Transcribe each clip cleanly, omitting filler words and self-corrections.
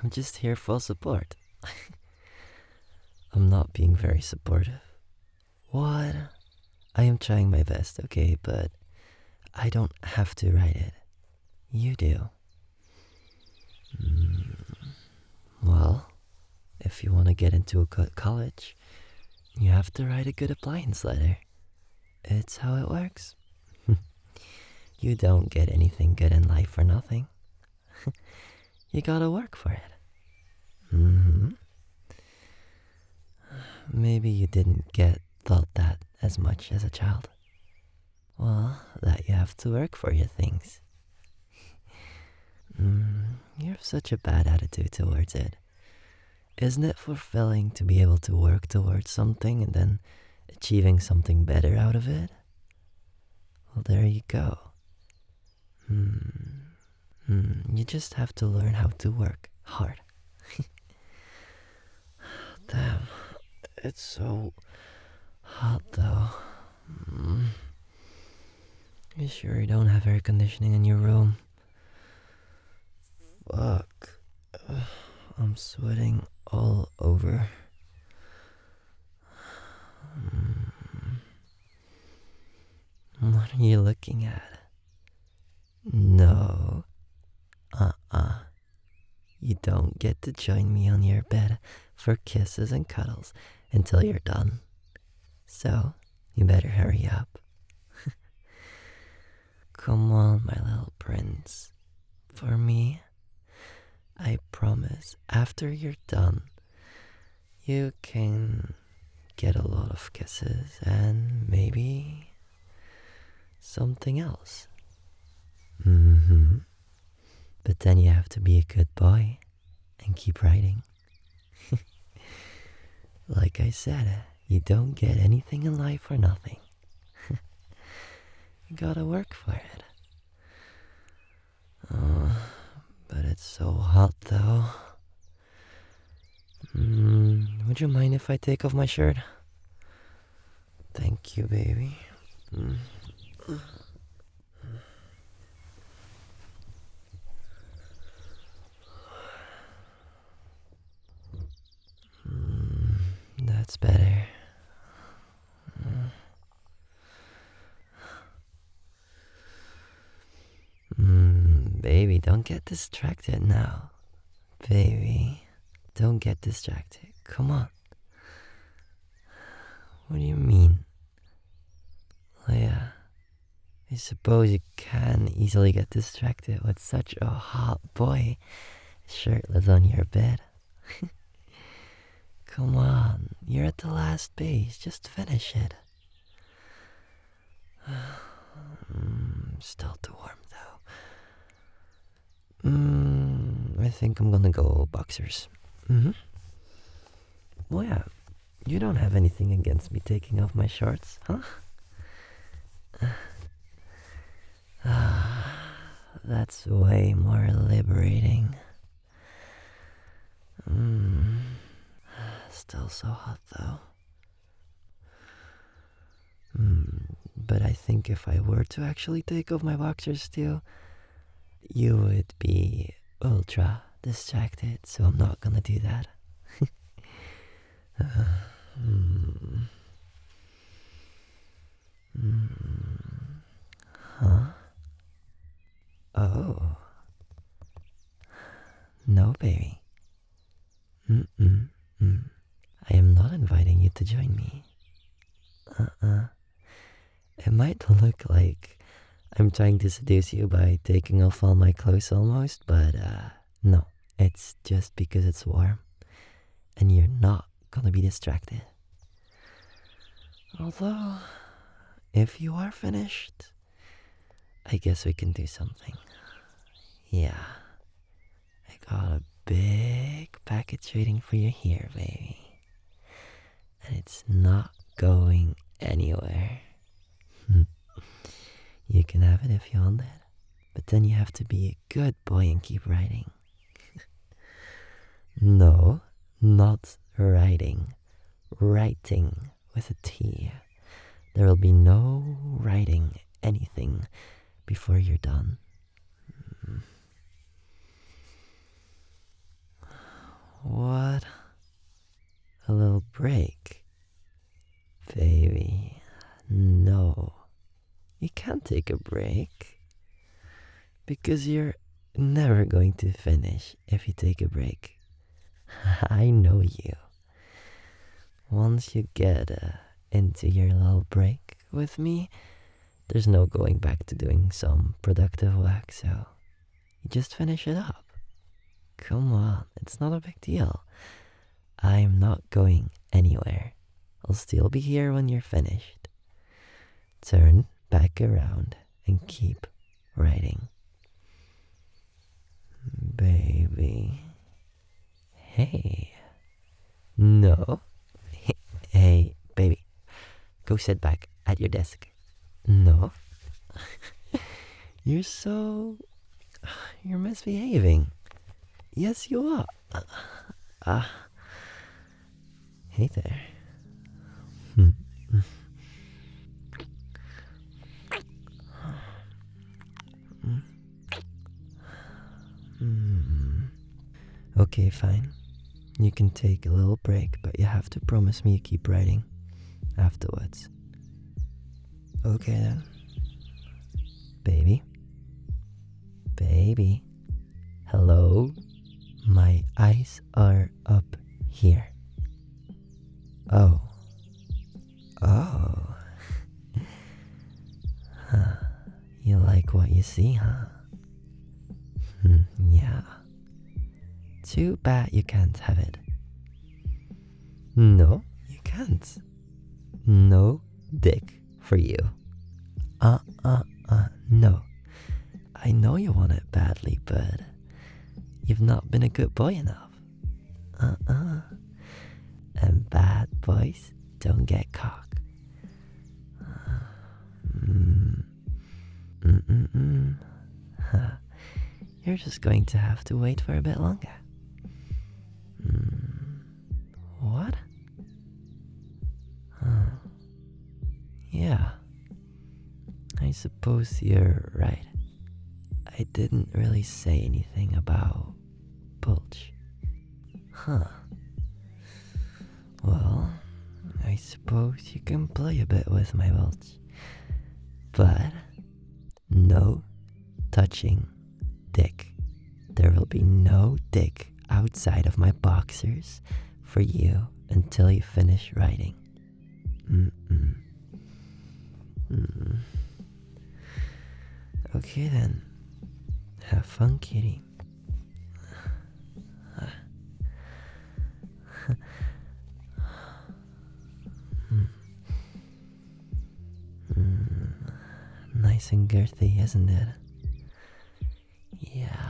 I'm just here for support. I'm not being very supportive. What? I am trying my best, okay, but I don't have to write it. You do. Well, if you want to get into a good college, you have to write a good appliance letter. It's how it works. You don't get anything good in life for nothing. You gotta work for it. Maybe you didn't get thought that as much as a child. Well, that you have to work for your things. You have such a bad attitude towards it. Isn't it fulfilling to be able to work towards something and then achieving something better out of it? Well, there you go. You just have to learn how to work hard. Damn, it's so hot though. You sure you don't have air conditioning in your room? Fuck. I'm sweating all over. What are you looking at? No. You don't get to join me on your bed for kisses and cuddles until you're done. So, you better hurry up. Come on, my little prince. For me, I promise after you're done, you can get a lot of kisses and maybe something else. But then you have to be a good boy and keep writing. Like I said, you don't get anything in life for nothing. You gotta work for it. But it's so hot though. Would you mind if I take off my shirt? Thank you, baby. That's better. Baby, don't get distracted now. Baby, don't get distracted. Come on. What do you mean? Leia, I suppose you can easily get distracted with such a hot boy shirtless on your bed. Come on, you're at the last base. Just finish it. Still too warm though. I think I'm gonna go boxers. Well, yeah, you don't have anything against me taking off my shorts, huh? That's way more liberating. Still so hot though. But I think if I were to actually take off my boxers too, you would be ultra distracted, so I'm not gonna do that. Huh? Oh. No, baby. I am not inviting you to join me. It might look like I'm trying to seduce you by taking off all my clothes almost, but no. It's just because it's warm and you're not gonna be distracted. Although, if you are finished, I guess we can do something. Yeah. I got a big package waiting for you here, baby. And it's not going anywhere. You can have it if you want it, but then you have to be a good boy and keep writing. No, not writing. Writing with a T. There will be no writing anything before you're done. What? A little break? Baby, no. You can't take a break. Because you're never going to finish if you take a break. I know you. Once you get into your little break with me, there's no going back to doing some productive work, so you just finish it up. Come on, it's not a big deal. I'm not going anywhere. I'll still be here when you're finished. Turn back around and keep writing. Baby. Hey. No. Hey, baby. Go sit back at your desk. No. You're You're misbehaving. Yes, you are. Hey there. Okay, fine. You can take a little break, but you have to promise me you keep writing afterwards. Okay then. Baby. Baby. Hello? My eyes are up here. Oh. Oh. Huh. You like what you see, huh? Yeah. Too bad you can't have it. No, you can't. No dick for you. No. I know you want it badly, but you've not been a good boy enough. And bad boys don't get cock. You're just going to have to wait for a bit longer. What? Yeah. I suppose you're right. I didn't really say anything about bulge. Huh. Well, I suppose you can play a bit with my bulge. But no touching dick. There will be no dick outside of my boxers for you until you finish writing. Okay then. Have fun, kitty. Nice and girthy, isn't it? Yeah.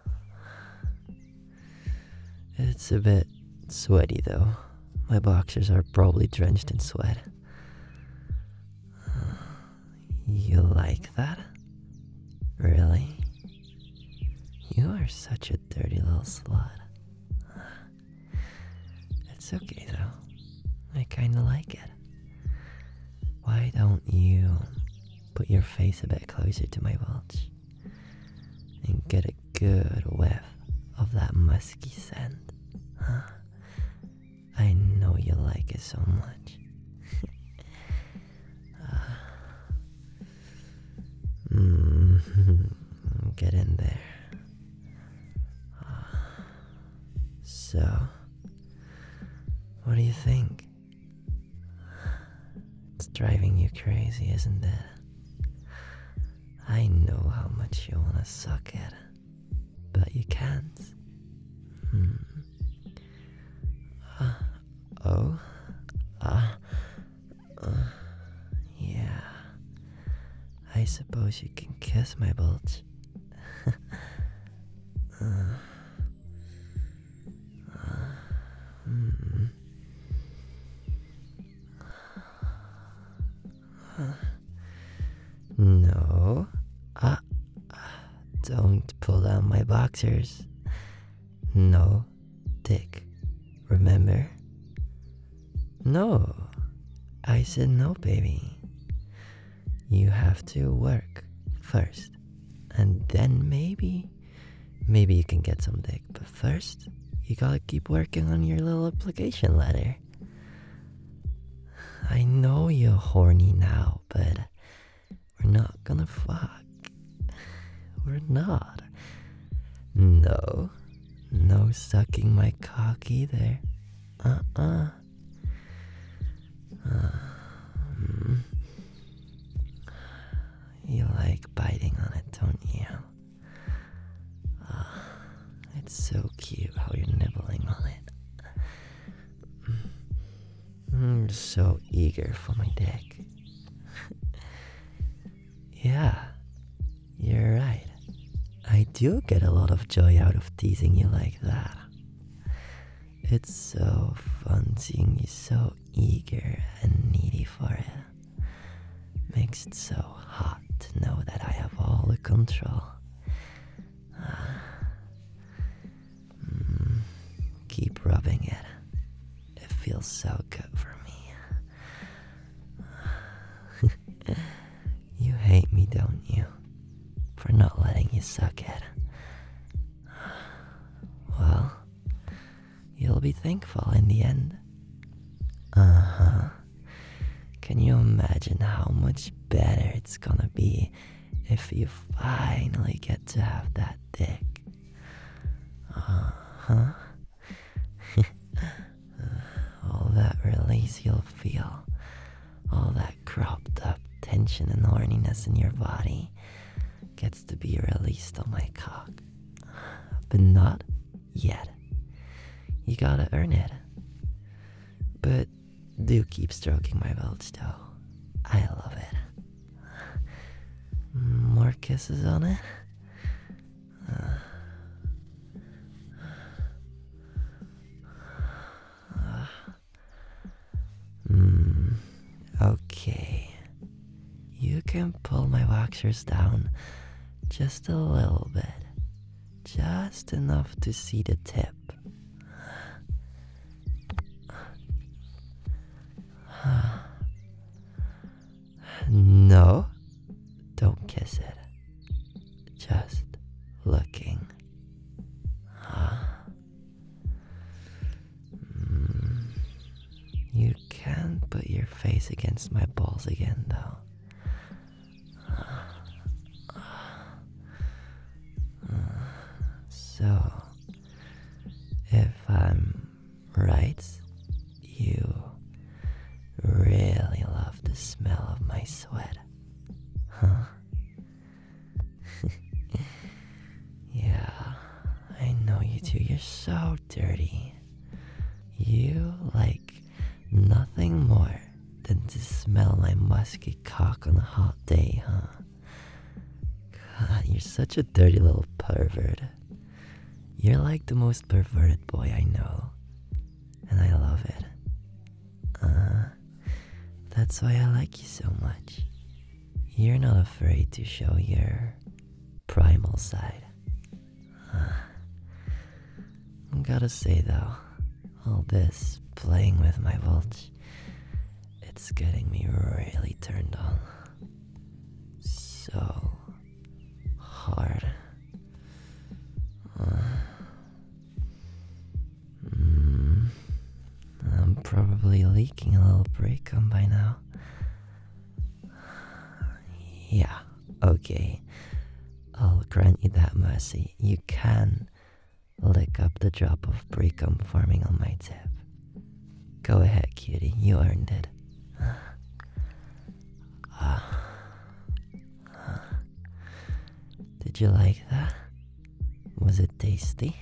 It's a bit sweaty though. My boxers are probably drenched in sweat. You like that? Really? You are such a dirty little slut. It's okay though. I kinda like it. Why don't you put your face a bit closer to my bulge and get a good whiff of that musky scent? Huh? I know you like it so much. Get in there. So, what do you think? It's driving you crazy, isn't it? I know how much you want to suck it, but you can't. Yeah. I suppose you can kiss my bulge. No. Don't pull down my boxers. No dick. Remember? No. I said no, baby. You have to work first. And then maybe you can get some dick. But first, You gotta keep working on your little application letter. I know you're horny now, but we're not gonna fuck. We're not. No. No sucking my cock either. Uh-uh. You like biting on it, don't you? It's so cute how you're nibbling on it. I'm so eager for my dick. Yeah, you're right. I do get a lot of joy out of teasing you like that. It's so fun seeing you so eager and needy for it. Makes it so hot to know that I have all the control. Keep rubbing it. It feels so good for me. You hate me, don't you? For not letting you suck it. Well, you'll be thankful in the end. Uh-huh. Can you imagine how much better it's gonna be if you finally get to have that dick? Uh-huh. All that release you'll feel, all that cropped up tension and horniness in your body gets to be released on my cock. But not yet. You gotta earn it. But do keep stroking my bulge though. I love it. More kisses on it? Okay. You can pull my waxers down just a little bit. Just enough to see the tip. No, don't kiss it. Just looking. You can put your face against my balls again, though. So, if I'm right, you really love the smell of my sweat, huh? Yeah, I know you do. You're so dirty. You like nothing more than to smell my musky cock on a hot day, huh? God, you're such a dirty little pervert. You're like the most perverted boy I know. And I love it. That's why I like you so much. You're not afraid to show your primal side. Gotta say though, all this playing with my bulge, it's getting me really turned on. So hard. I'm probably leaking a little pre-cum by now. Yeah, okay. I'll grant you that mercy. You can lick up the drop of pre-cum forming on my tip. Go ahead, cutie. You earned it. Did you like that? Was it tasty?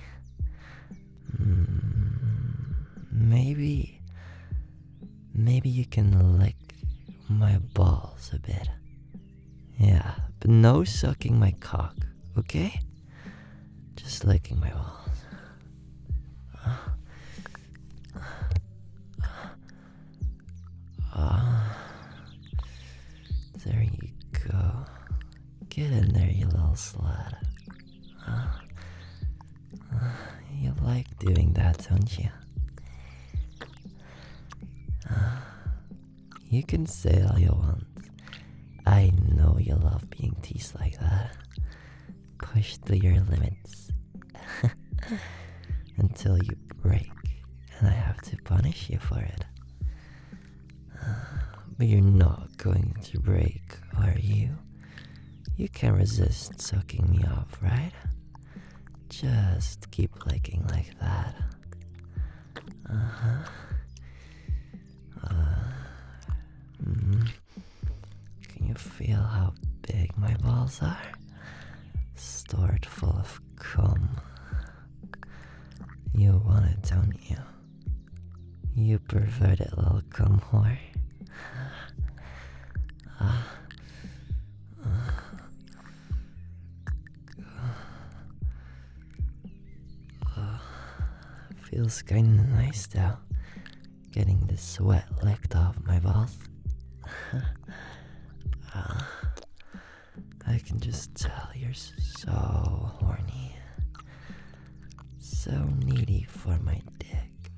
Maybe you can lick my balls a bit. Yeah, but no sucking my cock, okay? Just licking my balls. There you go. Get in there, you little slut. You like doing that, don't you? You can say all you want. I know you love being teased like that. Push to your limits. until you break, and I have to punish you for it. But you're not going to break, are you? You can't resist sucking me off, right? Just keep licking like that. Uh-huh. Can you feel how big my balls are? Stored full of cum. You want it, don't you? You perverted little cum whore. Feels kinda nice though, getting the sweat licked off my balls. I can just tell you're so horny. So needy for my dick.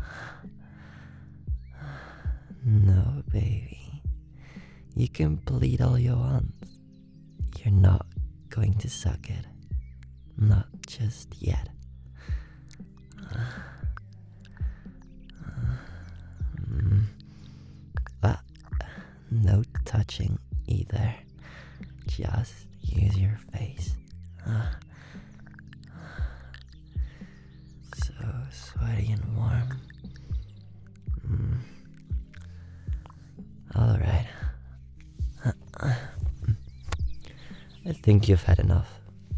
No, baby. You can bleed all you want. You're not going to suck it. Not just yet. No touching either. Just use your face. So sweaty and warm. Alright. I think you've had enough.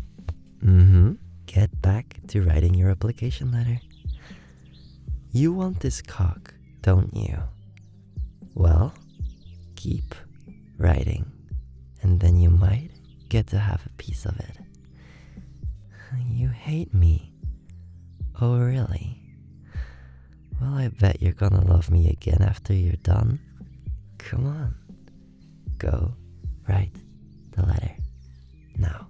Get back to writing your application letter. You want this cock, don't you? Well, keep writing, and then you might get to have a piece of it. You hate me. Oh, really? Well, I bet you're gonna love me again after you're done. Come on. Go write the letter now.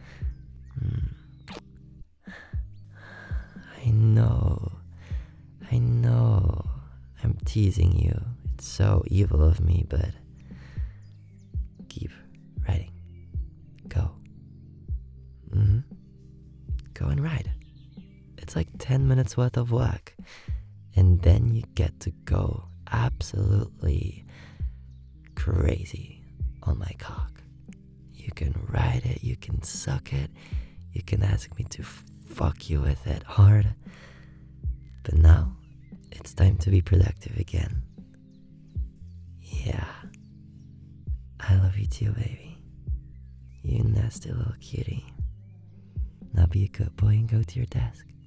I know. I'm teasing you. It's so evil of me, but keep writing. Go. Go and write. It's like 10 minutes worth of work. And then you get to go absolutely crazy on my cock. You can ride it, you can suck it, you can ask me to fuck you with it hard. But now, it's time to be productive again. Yeah. I love you too, baby. You nasty little cutie. Now be a good boy and go to your desk.